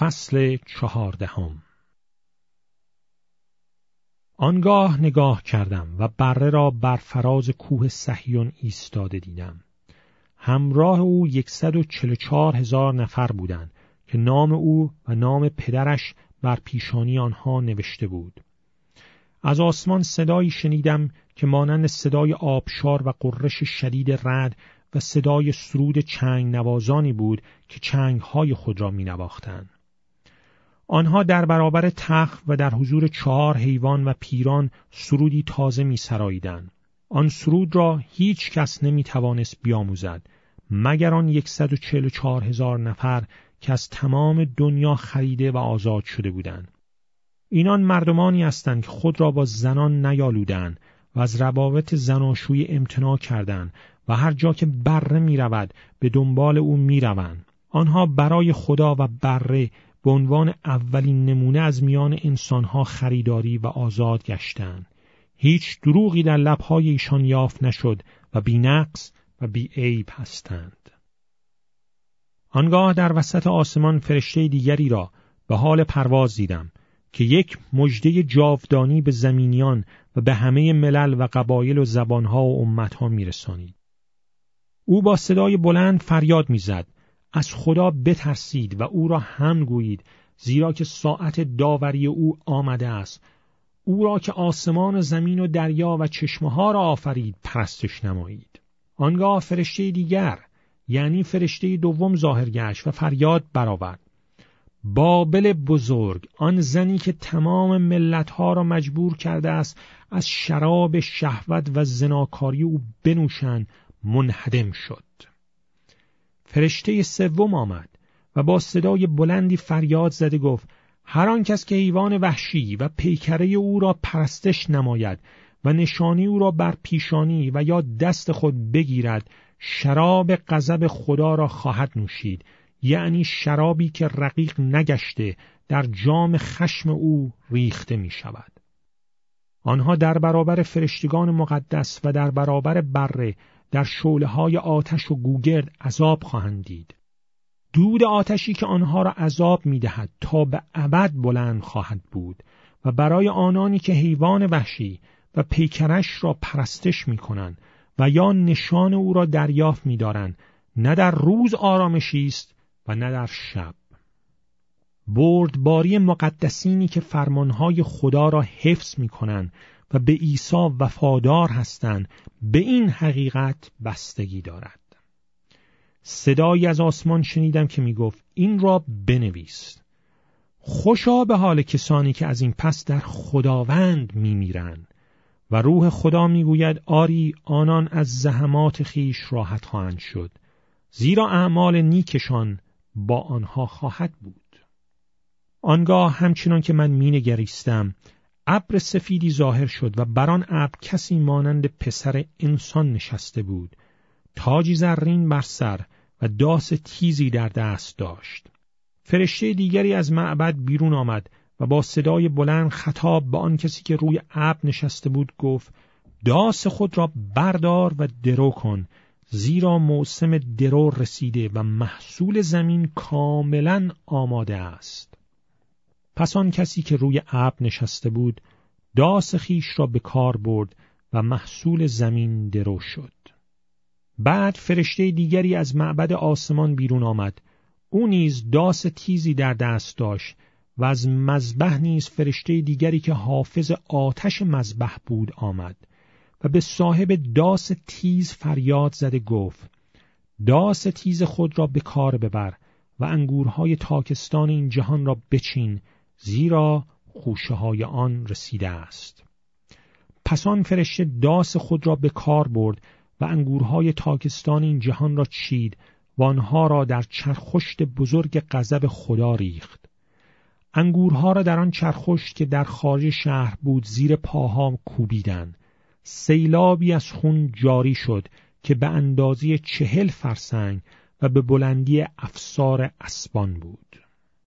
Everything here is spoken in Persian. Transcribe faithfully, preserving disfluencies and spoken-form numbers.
فصل چهاردهم. آنگاه نگاه کردم و بره را بر فراز کوه صهیون ایستاده دیدم. همراه او یکصد و چهل و چهار هزار نفر بودند که نام او و نام پدرش بر پیشانی آنها نوشته بود. از آسمان صدایی شنیدم که مانند صدای آبشار و قررش شدید رعد و صدای سرود چنگ نوازانی بود که چنگهای خود را می نواختند. آنها در برابر تخت و در حضور چهار حیوان و پیران سرودی تازه می سراییدند. آن سرود را هیچ کس نمی توانست بیاموزد مگر آن یکصد و چهل و چهار هزار نفر که از تمام دنیا خریده و آزاد شده بودند. اینان مردمانی هستند که خود را با زنان نیالودند و از روابط زناشویی امتناع کردند و هر جا که بره می رود به دنبال او می روند. آنها برای خدا و بره به عنوان اولین نمونه از میان انسانها خریداری و آزاد گشتند. هیچ دروغی در لبهای ایشان یافت نشد و بی نقص و بی عیب هستند. آنگاه در وسط آسمان فرشته دیگری را به حال پرواز دیدم که یک مژده جاودانی به زمینیان و به همه ملل و قبایل و زبانها و امتها میرسانید. او با صدای بلند فریاد میزد: از خدا بترسید و او را حمد گویید، زیرا که ساعت داوری او آمده است. او را که آسمان و زمین و دریا و چشمه‌ها را آفرید پرستش نمایید. آنگاه فرشته دیگر، یعنی فرشته دوم ظاهر گشت و فریاد برآورد: بابل بزرگ، آن زنی که تمام ملتها را مجبور کرده است از شراب شهوت و زناکاری او بنوشند، منهدم شد. فرشته سوم آمد و با صدای بلندی فریاد زده گفت: هر آن کس که حیوان وحشی و پیکره او را پرستش نماید و نشانی او را بر پیشانی و یا دست خود بگیرد، شراب غضب خدا را خواهد نوشید، یعنی شرابی که رقیق نگشته در جام خشم او ریخته می شود. آنها در برابر فرشتگان مقدس و در برابر بره در شعله‌های آتش و گوگرد عذاب خواهند دید. دود آتشی که آنها را عذاب می‌دهد تا به ابد بلند خواهد بود و برای آنانی که حیوان وحشی و پیکرش را پرستش می‌کنند و یا نشان او را دریافت می‌دارند، نه در روز آرامشی است و نه در شب. بردباری مقدسینی که فرمانهای خدا را حفظ می‌کنند و به عیسی وفادار هستند به این حقیقت بستگی دارد. صدایی از آسمان شنیدم که می گفت: این را بنویس. خوشا به حال کسانی که از این پس در خداوند می میرند. و روح خدا می گوید: آری، آنان از زحمات خیش راحت خواهند شد، زیرا اعمال نیکشان با آنها خواهد بود. آنگاه همچنان که من می نگریستم، ابر سفیدی ظاهر شد و بر آن ابر کسی مانند پسر انسان نشسته بود، تاجی زرین بر سر و داس تیزی در دست داشت. فرشته دیگری از معبد بیرون آمد و با صدای بلند خطاب به آن کسی که روی ابر نشسته بود گفت: داس خود را بردار و درو کن، زیرا موسم درو رسیده و محصول زمین کاملا آماده است. پس آن کسی که روی ابر نشسته بود داس خیش را به کار برد و محصول زمین درو شد. بعد فرشته دیگری از معبد آسمان بیرون آمد. او نیز داس تیزی در دست داشت و از مذبح نیز فرشته دیگری که حافظ آتش مذبح بود آمد و به صاحب داس تیز فریاد زده گفت: داس تیز خود را به کار ببر و انگورهای تاکستان این جهان را بچین، زیرا خوشه های آن رسیده است. پس آن فرشته داس خود را به کار برد و انگورهای تاکستان این جهان را چید و آنها را در چرخشت بزرگ غضب خدا ریخت. انگورها را در آن چرخشت که در خارج شهر بود زیر پاها کوبیدند. سیلابی از خون جاری شد که به اندازه چهل فرسنگ و به بلندی افسار اسبان بود.